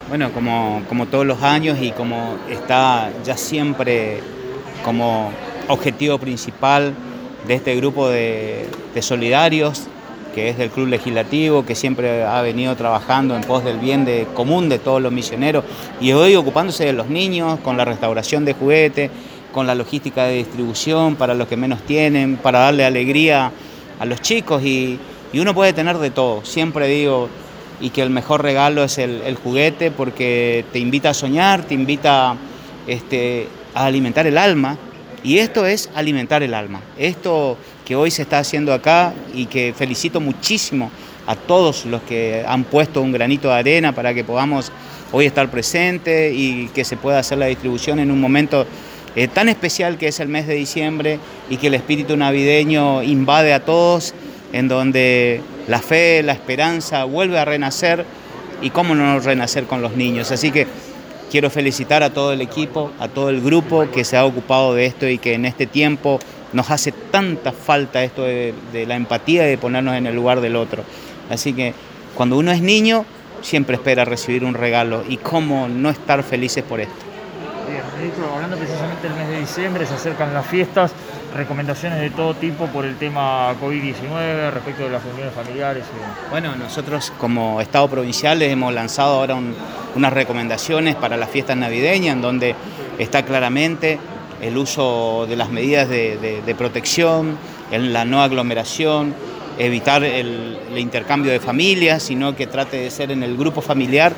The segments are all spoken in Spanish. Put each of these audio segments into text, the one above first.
Bueno, como todos los años y como está ya siempre como objetivo principal de este grupo de solidarios, que es del Club Legislativo, que siempre ha venido trabajando en pos del bien común de todos los misioneros y hoy ocupándose de los niños con la restauración de juguetes, con la logística de distribución para los que menos tienen, para darle alegría a los chicos y uno puede tener de todo, siempre digo, y que el mejor regalo es el juguete porque te invita a soñar, te invita a alimentar el alma, y esto es alimentar el alma. Esto que hoy se está haciendo acá y que felicito muchísimo a todos los que han puesto un granito de arena para que podamos hoy estar presentes y que se pueda hacer la distribución en un momento tan especial que es el mes de diciembre y que el espíritu navideño invade a todos, en donde la fe, la esperanza vuelve a renacer, y cómo no renacer con los niños. Así que quiero felicitar a todo el equipo, a todo el grupo que se ha ocupado de esto y que en este tiempo nos hace tanta falta esto de la empatía y de ponernos en el lugar del otro. Así que cuando uno es niño siempre espera recibir un regalo, y cómo no estar felices por esto. Bien, ministro, hablando precisamente del mes de diciembre, se acercan las fiestas, recomendaciones de todo tipo por el tema COVID-19 respecto de las reuniones familiares. Bueno, nosotros como Estado provincial hemos lanzado ahora unas recomendaciones para las fiestas navideñas, en donde está claramente el uso de las medidas de protección, la no aglomeración, evitar el intercambio de familias, sino que trate de ser en el grupo familiar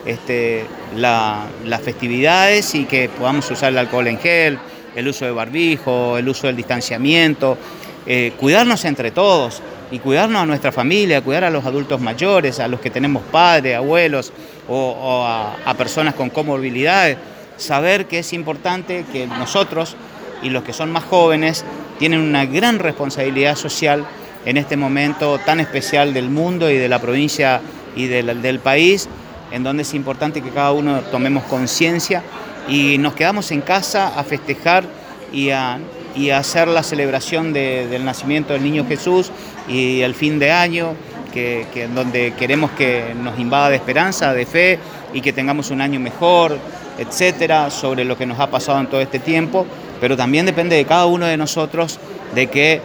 las festividades, y que podamos usar el alcohol en gel, el uso de barbijo, el uso del distanciamiento, cuidarnos entre todos y cuidarnos a nuestra familia, cuidar a los adultos mayores, a los que tenemos padres, abuelos o a personas con comorbilidades. Saber que es importante que nosotros y los que son más jóvenes tienen una gran responsabilidad social en este momento tan especial del mundo y de la provincia y del país, en donde es importante que cada uno tomemos conciencia y nos quedamos en casa a festejar y a hacer la celebración del nacimiento del niño Jesús y el fin de año, en donde queremos que nos invada de esperanza, de fe, y que tengamos un año mejor, etcétera, sobre lo que nos ha pasado en todo este tiempo. Pero también depende de cada uno de nosotros de que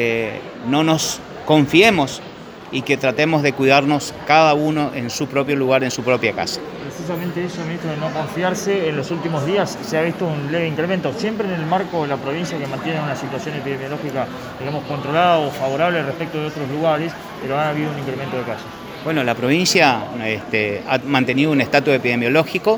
no nos confiemos y que tratemos de cuidarnos cada uno en su propio lugar, en su propia casa. Precisamente eso, ministro, de no confiarse, en los últimos días se ha visto un leve incremento, siempre en el marco de la provincia que mantiene una situación epidemiológica, digamos, controlada o favorable respecto de otros lugares, pero ha habido un incremento de casos. Bueno, la provincia ha mantenido un estatus epidemiológico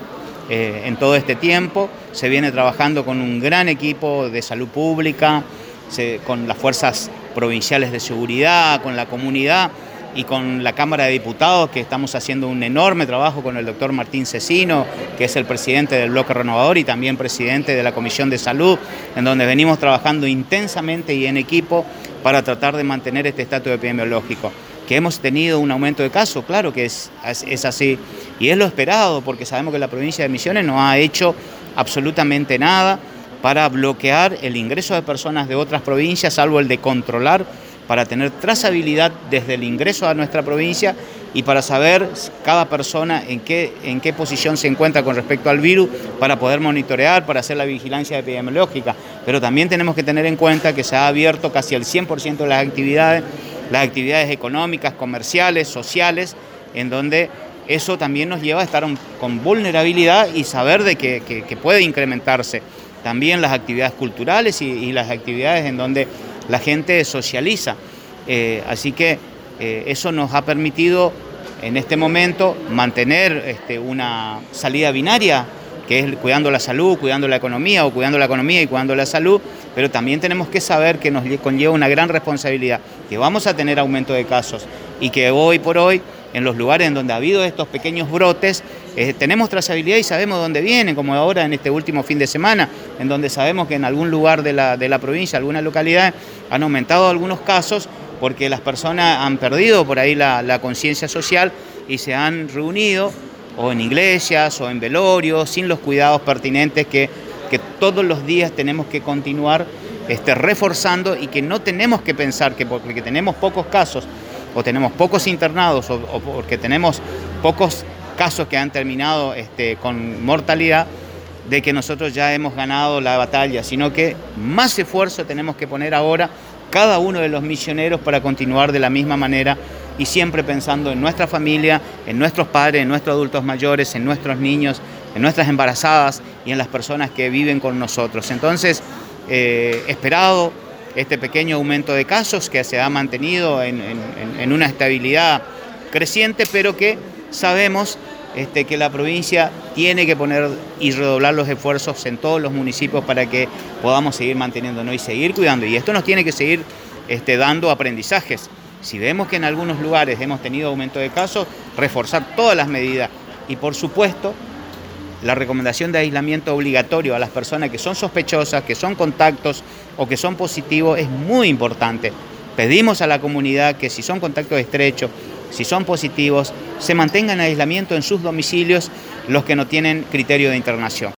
en todo este tiempo, se viene trabajando con un gran equipo de salud pública, con las fuerzas provinciales de seguridad, con la comunidad y con la Cámara de Diputados, que estamos haciendo un enorme trabajo con el doctor Martín Cecino, que es el presidente del Bloque Renovador y también presidente de la Comisión de Salud, en donde venimos trabajando intensamente y en equipo para tratar de mantener este estatus epidemiológico. Que hemos tenido un aumento de casos, claro que es así, y es lo esperado, porque sabemos que la provincia de Misiones no ha hecho absolutamente nada para bloquear el ingreso de personas de otras provincias, salvo el de controlar, para tener trazabilidad desde el ingreso a nuestra provincia y para saber cada persona en qué posición se encuentra con respecto al virus, para poder monitorear, para hacer la vigilancia epidemiológica. Pero también tenemos que tener en cuenta que se ha abierto casi el 100% de las actividades económicas, comerciales, sociales, en donde eso también nos lleva a estar con vulnerabilidad y saber de que puede incrementarse. También las actividades culturales y las actividades en donde la gente socializa. Así que eso nos ha permitido en este momento mantener una salida binaria, que es cuidando la salud, cuidando la economía, o cuidando la economía y cuidando la salud, pero también tenemos que saber que nos conlleva una gran responsabilidad, que vamos a tener aumento de casos y que hoy por hoy, en los lugares en donde ha habido estos pequeños brotes, tenemos trazabilidad y sabemos dónde vienen, como ahora en este último fin de semana, en donde sabemos que en algún lugar de la provincia, algunas localidades, han aumentado algunos casos porque las personas han perdido por ahí la conciencia social y se han reunido o en iglesias o en velorios, sin los cuidados pertinentes que todos los días tenemos que continuar reforzando, y que no tenemos que pensar que porque tenemos pocos casos o tenemos pocos internados o porque tenemos pocos casos que han terminado con mortalidad, de que nosotros ya hemos ganado la batalla, sino que más esfuerzo tenemos que poner ahora cada uno de los misioneros para continuar de la misma manera y siempre pensando en nuestra familia, en nuestros padres, en nuestros adultos mayores, en nuestros niños, en nuestras embarazadas y en las personas que viven con nosotros. Entonces, esperado este pequeño aumento de casos que se ha mantenido en una estabilidad creciente, pero que sabemos que la provincia tiene que poner y redoblar los esfuerzos en todos los municipios para que podamos seguir manteniéndonos y seguir cuidando. Y esto nos tiene que seguir dando aprendizajes. Si vemos que en algunos lugares hemos tenido aumento de casos, reforzar todas las medidas. Y por supuesto, la recomendación de aislamiento obligatorio a las personas que son sospechosas, que son contactos o que son positivos es muy importante. Pedimos a la comunidad que si son contactos estrechos, si son positivos, se mantengan en aislamiento en sus domicilios los que no tienen criterio de internación.